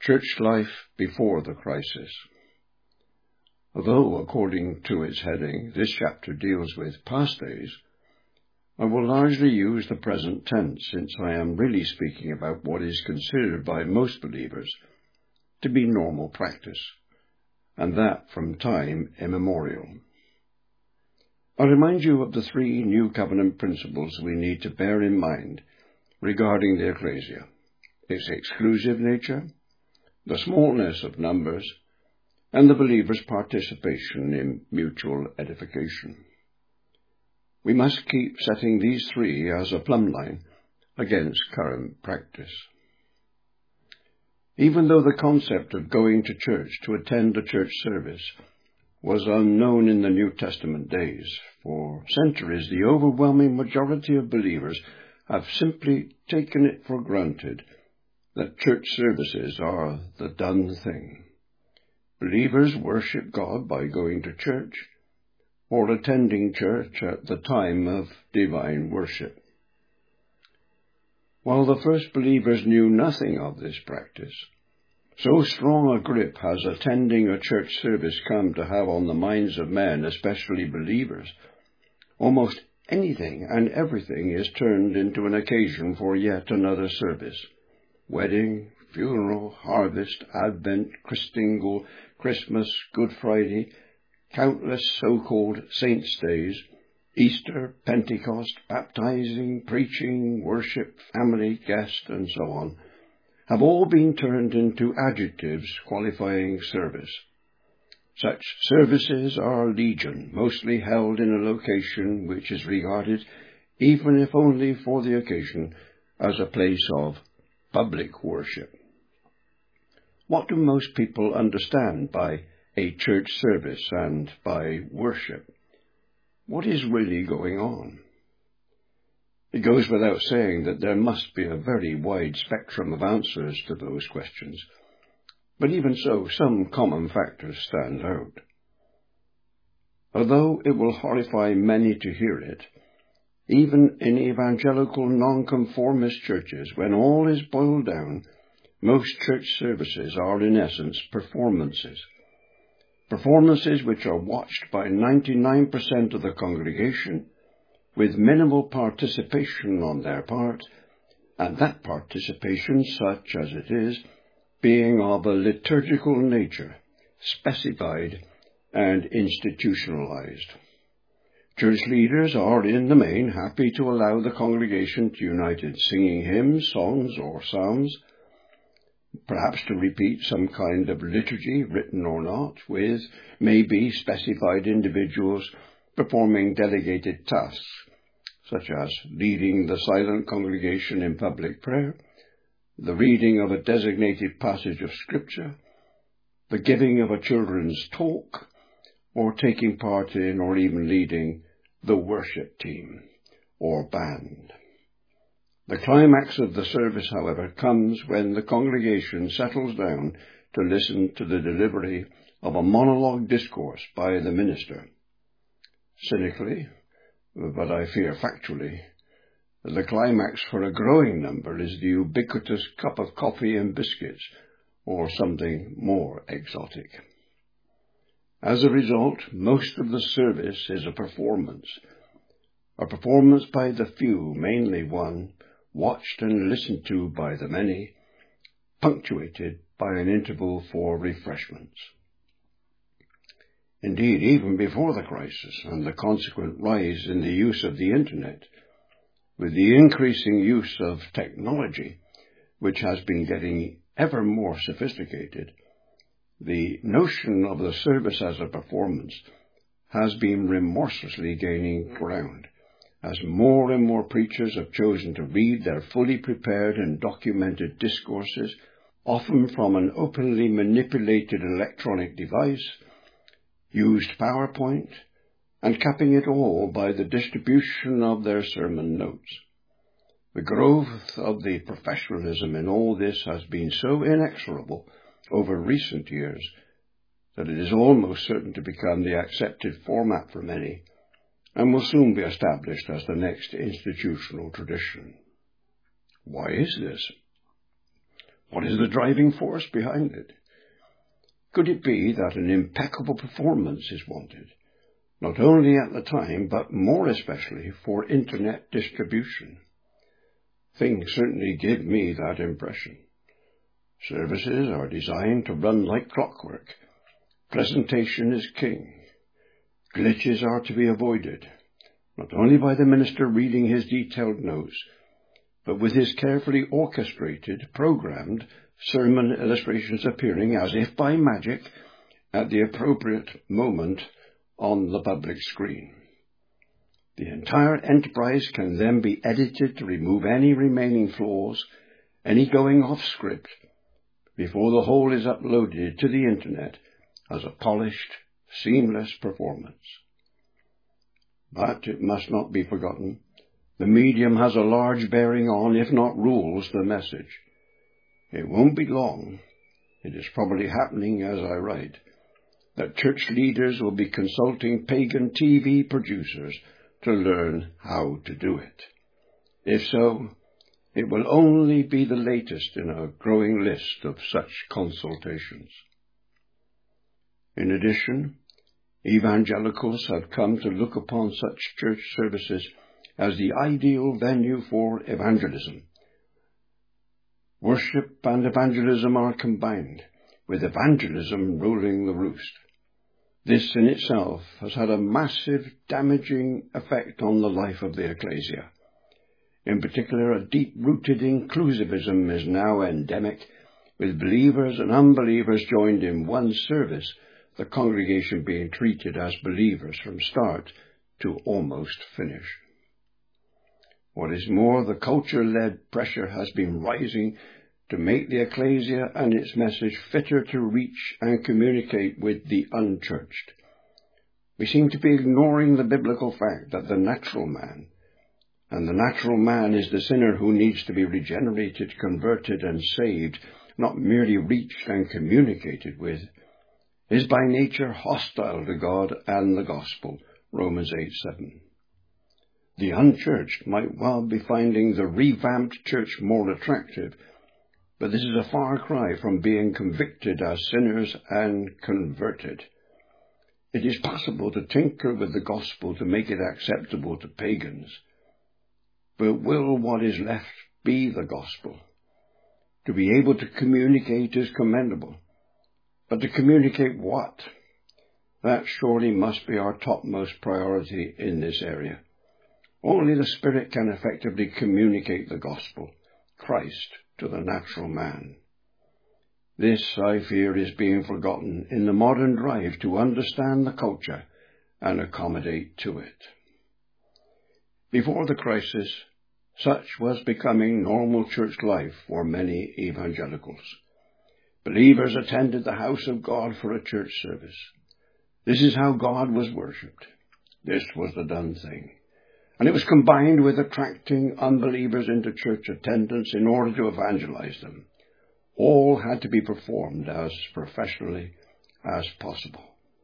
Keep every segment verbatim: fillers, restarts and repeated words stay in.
Church Life Before the Crisis. Although, according to its heading, this chapter deals with past days, I will largely use the present tense, since I am really speaking about what is considered by most believers to be normal practice, and that from time immemorial. I'll remind you of the three New Covenant principles we need to bear in mind regarding the ecclesia: its exclusive nature, the smallness of numbers, and the believer's participation in mutual edification. We must keep setting these three as a plumb line against current practice. Even though the concept of going to church to attend a church service was unknown in the New Testament days, for centuries the overwhelming majority of believers have simply taken it for granted that church services are the done thing. Believers worship God by going to church or attending church at the time of divine worship. While the first believers knew nothing of this practice, so strong a grip has attending a church service come to have on the minds of men, especially believers, almost anything and everything is turned into an occasion for yet another service. Wedding, funeral, harvest, Advent, Christingle, Christmas, Good Friday, countless so-called saints' days, Easter, Pentecost, baptizing, preaching, worship, family, guest, and so on, have all been turned into adjectives qualifying service. Such services are legion, mostly held in a location which is regarded, even if only for the occasion, as a place of public worship. What do most people understand by a church service and by worship? What is really going on? It goes without saying that there must be a very wide spectrum of answers to those questions, but even so, some common factors stand out. Although it will horrify many to hear it, even in evangelical nonconformist churches, when all is boiled down, most church services are in essence performances. Performances which are watched by ninety-nine percent of the congregation, with minimal participation on their part, and that participation, such as it is, being of a liturgical nature, specified and institutionalized. Church leaders are in the main happy to allow the congregation to unite in singing hymns, songs, or psalms, perhaps to repeat some kind of liturgy, written or not, with maybe specified individuals performing delegated tasks, such as leading the silent congregation in public prayer, the reading of a designated passage of Scripture, the giving of a children's talk, or taking part in or even leading the worship team or band. The climax of the service, however, comes when the congregation settles down to listen to the delivery of a monologue discourse by the minister. Cynically, but I fear factually, the climax for a growing number is the ubiquitous cup of coffee and biscuits, or something more exotic. As a result, most of the service is a performance, a performance by the few, mainly one, watched and listened to by the many, punctuated by an interval for refreshments. Indeed, even before the crisis and the consequent rise in the use of the Internet, with the increasing use of technology, which has been getting ever more sophisticated, the notion of the service as a performance has been remorselessly gaining ground, as more and more preachers have chosen to read their fully prepared and documented discourses, often from an openly manipulated electronic device, used PowerPoint, and capping it all by the distribution of their sermon notes. The growth of the professionalism in all this has been so inexorable over recent years that it is almost certain to become the accepted format for many, and will soon be established as the next institutional tradition. Why is this? What is the driving force behind it? Could it be that an impeccable performance is wanted, not only at the time, but more especially for internet distribution? Things certainly give me that impression. Services are designed to run like clockwork. Presentation is king. Glitches are to be avoided, not only by the minister reading his detailed notes, but with his carefully orchestrated, programmed sermon illustrations appearing as if by magic at the appropriate moment on the public screen. The entire enterprise can then be edited to remove any remaining flaws, any going off script, before the whole is uploaded to the internet as a polished, seamless performance. But it must not be forgotten, the medium has a large bearing on, if not rules, the message. It won't be long, it is probably happening as I write, that church leaders will be consulting pagan T V producers to learn how to do it. If so, it will only be the latest in a growing list of such consultations. In addition, evangelicals have come to look upon such church services as the ideal venue for evangelism. Worship and evangelism are combined, with evangelism ruling the roost. This in itself has had a massive, damaging effect on the life of the ecclesia. In particular, a deep-rooted inclusivism is now endemic, with believers and unbelievers joined in one service, the congregation being treated as believers from start to almost finish. What is more, the culture-led pressure has been rising to make the ecclesia and its message fitter to reach and communicate with the unchurched. We seem to be ignoring the biblical fact that the natural man, and the natural man is the sinner who needs to be regenerated, converted, and saved, not merely reached and communicated with, is by nature hostile to God and the gospel, Romans eight seven. The unchurched might well be finding the revamped church more attractive, but this is a far cry from being convicted as sinners and converted. It is possible to tinker with the gospel to make it acceptable to pagans, but will what is left be the gospel? To be able to communicate is commendable, but to communicate what? That surely must be our topmost priority in this area. Only the Spirit can effectively communicate the gospel, Christ, to the natural man. This, I fear, is being forgotten in the modern drive to understand the culture and accommodate to it. Before the crisis, such was becoming normal church life for many evangelicals. Believers attended the house of God for a church service. This is how God was worshipped. This was the done thing. And it was combined with attracting unbelievers into church attendance in order to evangelize them. All had to be performed as professionally as possible.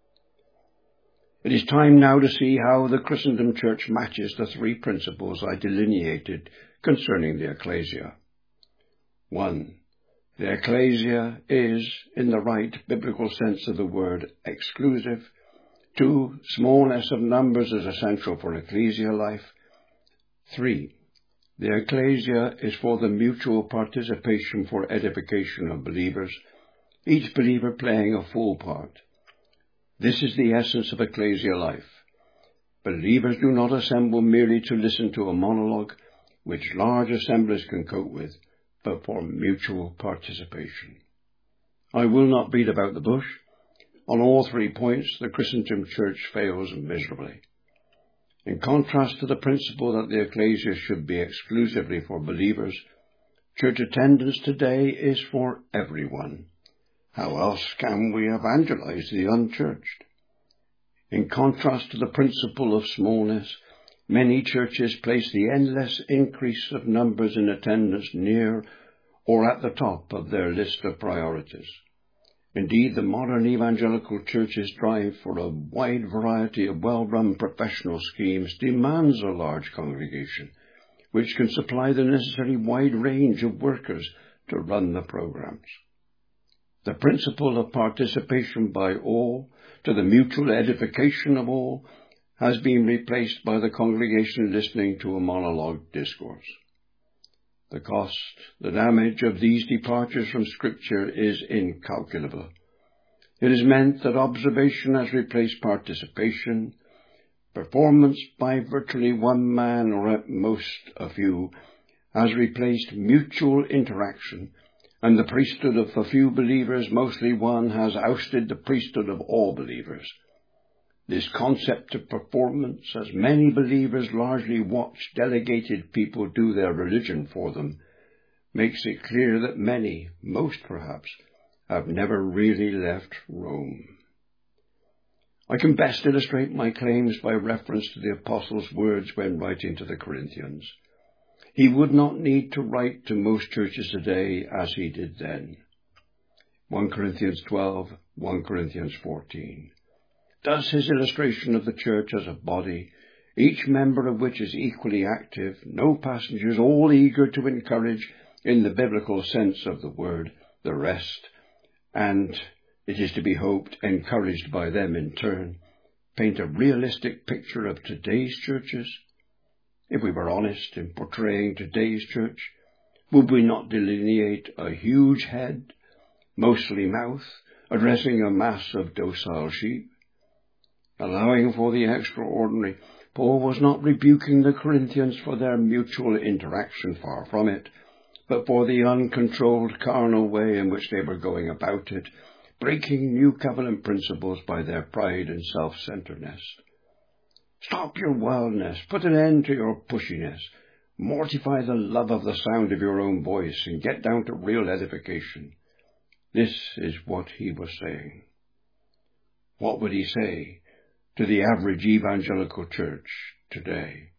It is time now to see how the Christendom Church matches the three principles I delineated concerning the ecclesia. One, the ecclesia is, in the right biblical sense of the word, exclusive. Two, smallness of numbers is essential for ecclesial life. Three, the ecclesia is for the mutual participation for edification of believers, each believer playing a full part. This is the essence of ecclesial life. Believers do not assemble merely to listen to a monologue, which large assemblies can cope with, but for mutual participation. I will not beat about the bush. On all three points, the Christendom Church fails miserably. In contrast to the principle that the ecclesia should be exclusively for believers, church attendance today is for everyone. How else can we evangelize the unchurched? In contrast to the principle of smallness, many churches place the endless increase of numbers in attendance near or at the top of their list of priorities. Indeed, the modern evangelical church's drive for a wide variety of well-run professional schemes demands a large congregation, which can supply the necessary wide range of workers, to run the programs. The principle of participation by all to the mutual edification of all has been replaced by the congregation listening to a monologue discourse. The cost, the damage of these departures from Scripture is incalculable. It has meant that observation has replaced participation, performance by virtually one man or at most a few has replaced mutual interaction, and the priesthood of a few believers, mostly one, has ousted the priesthood of all believers. This concept of performance, as many believers largely watch delegated people do their religion for them, makes it clear that many, most perhaps, have never really left Rome. I can best illustrate my claims by reference to the Apostle's words when writing to the Corinthians. He would not need to write to most churches today as he did then. First Corinthians twelve, First Corinthians fourteen. Does his illustration of the church as a body, each member of which is equally active, no passengers, all eager to encourage, in the biblical sense of the word, the rest, and, it is to be hoped, encouraged by them in turn, paint a realistic picture of today's churches? If we were honest in portraying today's church, would we not delineate a huge head, mostly mouth, addressing a mass of docile sheep? Allowing for the extraordinary, Paul was not rebuking the Corinthians for their mutual interaction, far from it, but for the uncontrolled carnal way in which they were going about it, breaking new covenant principles by their pride and self-centeredness. Stop your wildness, put an end to your pushiness, mortify the love of the sound of your own voice, and get down to real edification. This is what he was saying. What would he say to the average evangelical church today?